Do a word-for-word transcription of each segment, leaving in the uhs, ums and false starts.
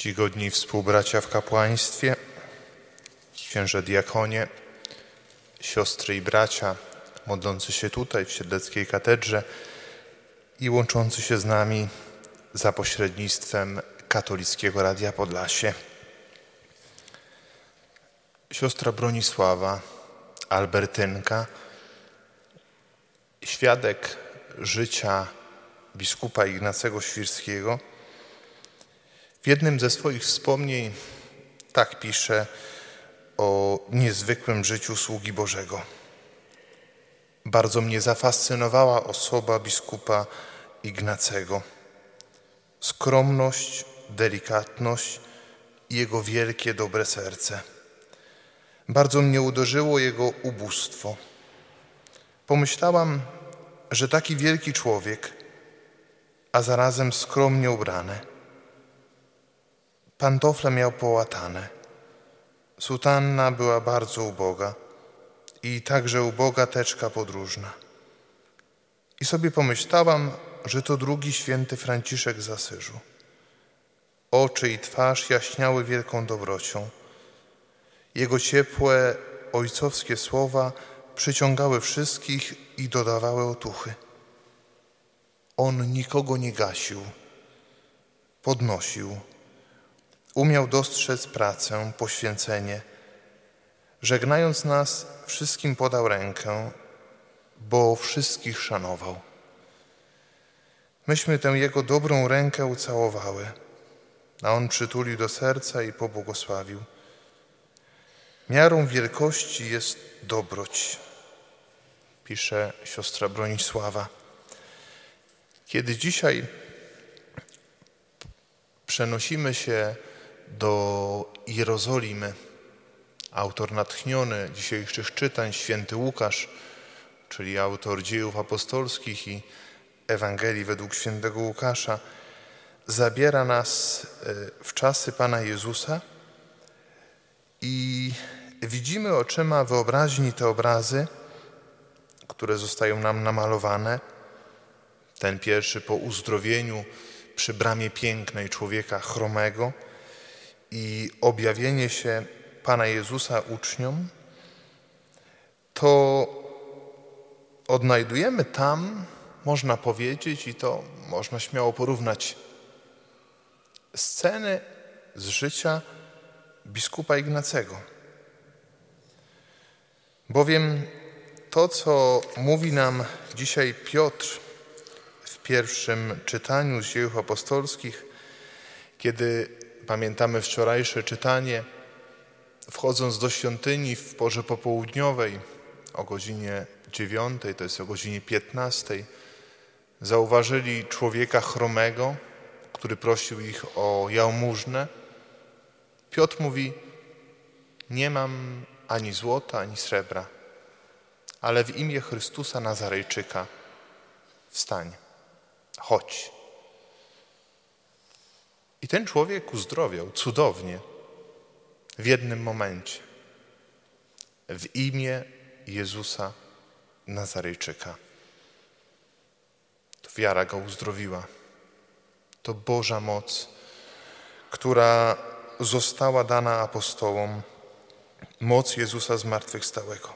Czcigodni współbracia w kapłaństwie, księże diakonie, siostry i bracia modlący się tutaj w Siedleckiej Katedrze i łączący się z nami za pośrednictwem Katolickiego Radia Podlasie. Siostra Bronisława, Albertynka, świadek życia biskupa Ignacego Świrskiego, w jednym ze swoich wspomnień tak pisze o niezwykłym życiu sługi Bożego. Bardzo mnie zafascynowała osoba biskupa Ignacego. Skromność, delikatność i jego wielkie, dobre serce. Bardzo mnie uderzyło jego ubóstwo. Pomyślałam, że taki wielki człowiek, a zarazem skromnie ubrany. Pantofle miał połatane. Sutanna była bardzo uboga i także uboga teczka podróżna. I sobie pomyślałam, że to drugi święty Franciszek z Asyżu. Oczy i twarz jaśniały wielką dobrocią. Jego ciepłe, ojcowskie słowa przyciągały wszystkich i dodawały otuchy. On nikogo nie gasił, podnosił. Umiał dostrzec pracę, poświęcenie. Żegnając nas, wszystkim podał rękę, bo wszystkich szanował. Myśmy tę jego dobrą rękę ucałowały, a on przytulił do serca i pobłogosławił. Miarą wielkości jest dobroć, pisze siostra Bronisława. Kiedy dzisiaj przenosimy się do Jerozolimy, autor natchniony dzisiejszych czytań, święty Łukasz, czyli autor Dziejów Apostolskich i Ewangelii według świętego Łukasza, zabiera nas w czasy Pana Jezusa i widzimy oczyma wyobraźni te obrazy, które zostają nam namalowane. Ten pierwszy po uzdrowieniu przy bramie pięknej człowieka chromego i objawienie się Pana Jezusa uczniom, to odnajdujemy tam, można powiedzieć, i to można śmiało porównać, sceny z życia biskupa Ignacego. Bowiem to, co mówi nam dzisiaj Piotr w pierwszym czytaniu z Dziejów Apostolskich, kiedy pamiętamy wczorajsze czytanie, wchodząc do świątyni w porze popołudniowej o godzinie dziewiątej, to jest o godzinie piętnastej, zauważyli człowieka chromego, który prosił ich o jałmużnę. Piotr mówi: nie mam ani złota, ani srebra, ale w imię Chrystusa Nazarejczyka wstań, chodź. I ten człowiek uzdrowiał cudownie w jednym momencie. W imię Jezusa Nazarejczyka. To wiara go uzdrowiła. To Boża moc, która została dana apostołom. Moc Jezusa zmartwychwstałego.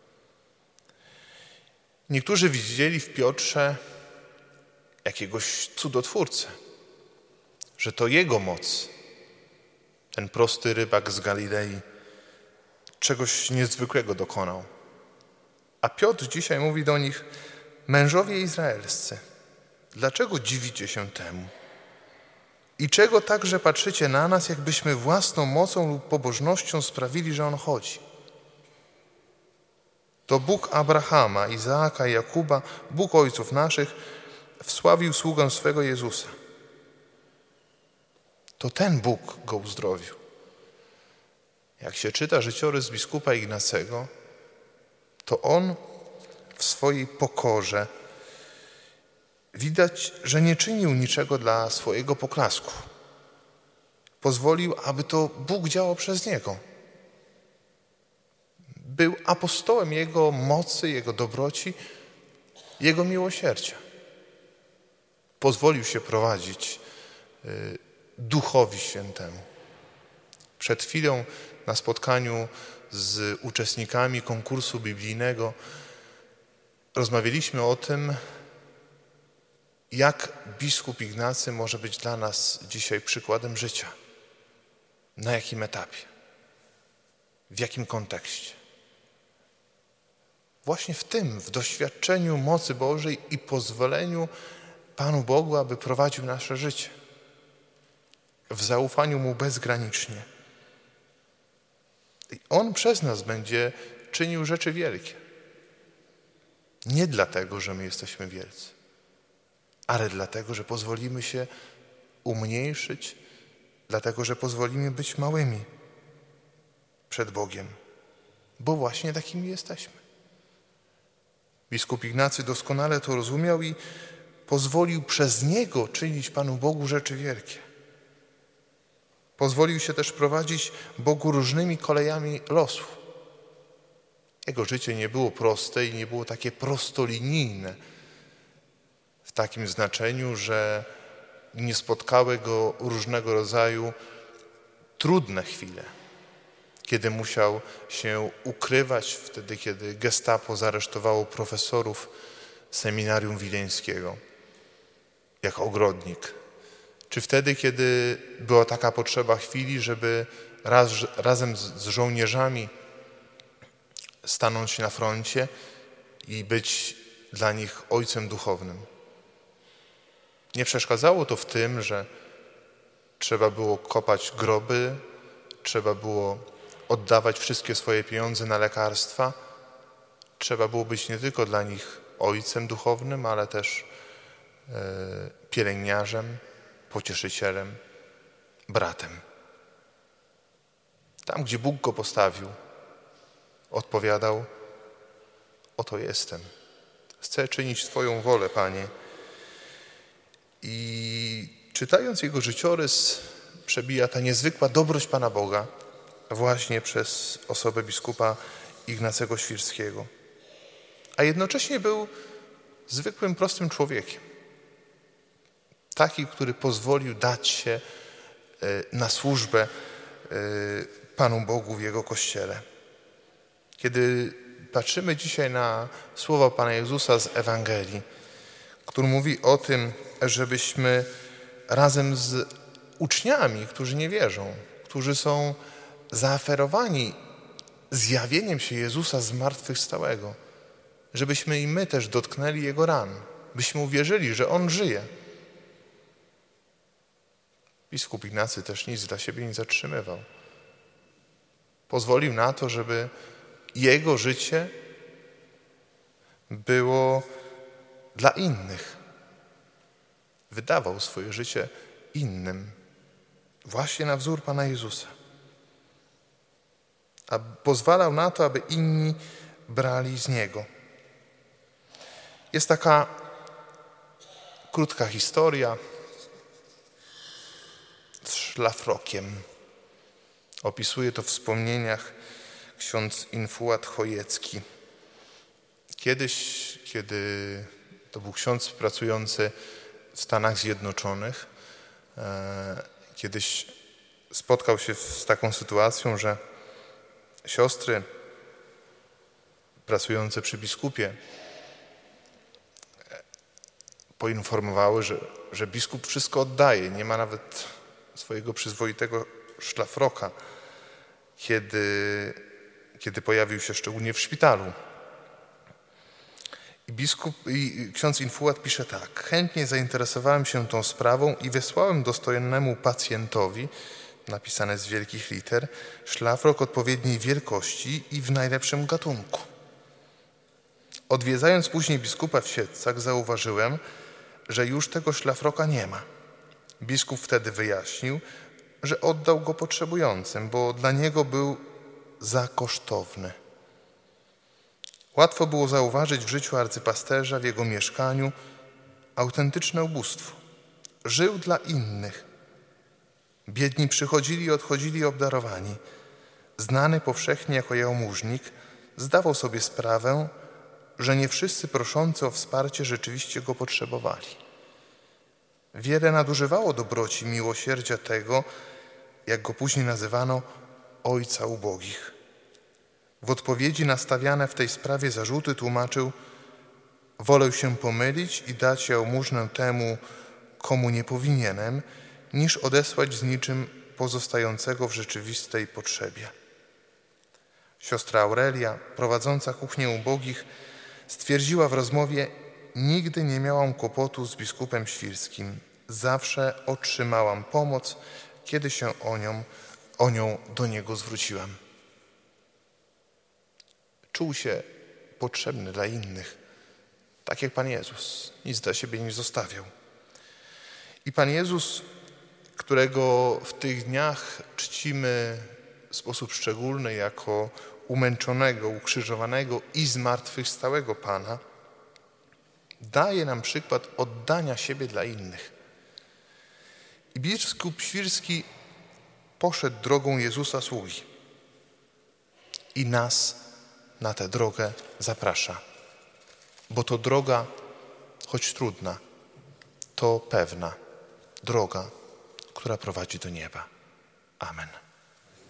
Niektórzy widzieli w Piotrze jakiegoś cudotwórcę, że to jego moc, ten prosty rybak z Galilei, czegoś niezwykłego dokonał. A Piotr dzisiaj mówi do nich: mężowie izraelscy, dlaczego dziwicie się temu? I czego także patrzycie na nas, jakbyśmy własną mocą lub pobożnością sprawili, że on chodzi? To Bóg Abrahama, Izaaka i Jakuba, Bóg ojców naszych, wsławił sługę swego Jezusa. To ten Bóg go uzdrowił. Jak się czyta życiorys biskupa Ignacego, to on w swojej pokorze widać, że nie czynił niczego dla swojego poklasku. Pozwolił, aby to Bóg działał przez niego. Był apostołem Jego mocy, Jego dobroci, Jego miłosierdzia. Pozwolił się prowadzić Duchowi Świętemu. Przed chwilą na spotkaniu z uczestnikami konkursu biblijnego rozmawialiśmy o tym, jak biskup Ignacy może być dla nas dzisiaj przykładem życia. Na jakim etapie? W jakim kontekście? Właśnie w tym, w doświadczeniu mocy Bożej i pozwoleniu Panu Bogu, aby prowadził nasze życie. W zaufaniu Mu bezgranicznie. I On przez nas będzie czynił rzeczy wielkie. Nie dlatego, że my jesteśmy wielcy, ale dlatego, że pozwolimy się umniejszyć, dlatego, że pozwolimy być małymi przed Bogiem, bo właśnie takimi jesteśmy. Biskup Ignacy doskonale to rozumiał i pozwolił przez Niego czynić Panu Bogu rzeczy wielkie. Pozwolił się też prowadzić Bogu różnymi kolejami losu. Jego życie nie było proste i nie było takie prostolinijne w takim znaczeniu, że nie spotkały go różnego rodzaju trudne chwile, kiedy musiał się ukrywać, wtedy kiedy gestapo zaresztowało profesorów seminarium wileńskiego jako ogrodnik, czy wtedy, kiedy była taka potrzeba chwili, żeby raz, razem z, z żołnierzami stanąć na froncie i być dla nich ojcem duchownym. Nie przeszkadzało to w tym, że trzeba było kopać groby, trzeba było oddawać wszystkie swoje pieniądze na lekarstwa. Trzeba było być nie tylko dla nich ojcem duchownym, ale też e, pielęgniarzem, pocieszycielem, bratem. Tam, gdzie Bóg go postawił, odpowiadał: oto jestem. Chcę czynić Twoją wolę, Panie. I czytając jego życiorys, przebija ta niezwykła dobroć Pana Boga właśnie przez osobę biskupa Ignacego Świrskiego. A jednocześnie był zwykłym, prostym człowiekiem. Taki, który pozwolił dać się na służbę Panu Bogu w Jego Kościele. Kiedy patrzymy dzisiaj na słowa Pana Jezusa z Ewangelii, który mówi o tym, żebyśmy razem z uczniami, którzy nie wierzą, którzy są zaaferowani zjawieniem się Jezusa zmartwychwstałego, żebyśmy i my też dotknęli Jego ran, byśmy uwierzyli, że On żyje. Biskup Ignacy też nic dla siebie nie zatrzymywał. Pozwolił na to, żeby jego życie było dla innych. Wydawał swoje życie innym, właśnie na wzór Pana Jezusa. A pozwalał na to, aby inni brali z Niego. Jest taka krótka historia z szlafrokiem. Opisuje to w wspomnieniach ksiądz Infułat Chojecki. Kiedyś, kiedy to był ksiądz pracujący w Stanach Zjednoczonych, kiedyś spotkał się z taką sytuacją, że siostry pracujące przy biskupie poinformowały, że, że biskup wszystko oddaje, nie ma nawet swojego przyzwoitego szlafroka, kiedy, kiedy pojawił się szczególnie w szpitalu. I biskup, i ksiądz Infułat pisze tak: chętnie zainteresowałem się tą sprawą i wysłałem dostojnemu pacjentowi, napisane z wielkich liter, szlafrok odpowiedniej wielkości i w najlepszym gatunku. Odwiedzając później biskupa w Siedlcach, zauważyłem, że już tego szlafroka nie ma. Biskup wtedy wyjaśnił, że oddał go potrzebującym, bo dla niego był za kosztowny. Łatwo było zauważyć w życiu arcypasterza, w jego mieszkaniu, autentyczne ubóstwo. Żył dla innych. Biedni przychodzili i odchodzili obdarowani. Znany powszechnie jako jałmużnik, zdawał sobie sprawę, że nie wszyscy proszący o wsparcie rzeczywiście go potrzebowali. wiele nadużywało dobroci miłosierdzia tego, jak go później nazywano, ojca ubogich. W odpowiedzi na stawiane w tej sprawie zarzuty tłumaczył: wolę się pomylić i dać jałmużnę temu, komu nie powinienem, niż odesłać z niczym pozostającego w rzeczywistej potrzebie. Siostra Aurelia, prowadząca kuchnię ubogich, stwierdziła w rozmowie: nigdy nie miałam kłopotu z biskupem świrskim. Zawsze otrzymałam pomoc, kiedy się o nią, o nią do niego zwróciłam. Czuł się potrzebny dla innych, tak jak Pan Jezus. Nic dla siebie nie zostawiał. I Pan Jezus, którego w tych dniach czcimy w sposób szczególny jako umęczonego, ukrzyżowanego i zmartwychwstałego Pana, daje nam przykład oddania siebie dla innych. I biskup świrski poszedł drogą Jezusa sługi i nas na tę drogę zaprasza, bo to droga, choć trudna, to pewna droga, która prowadzi do nieba. Amen.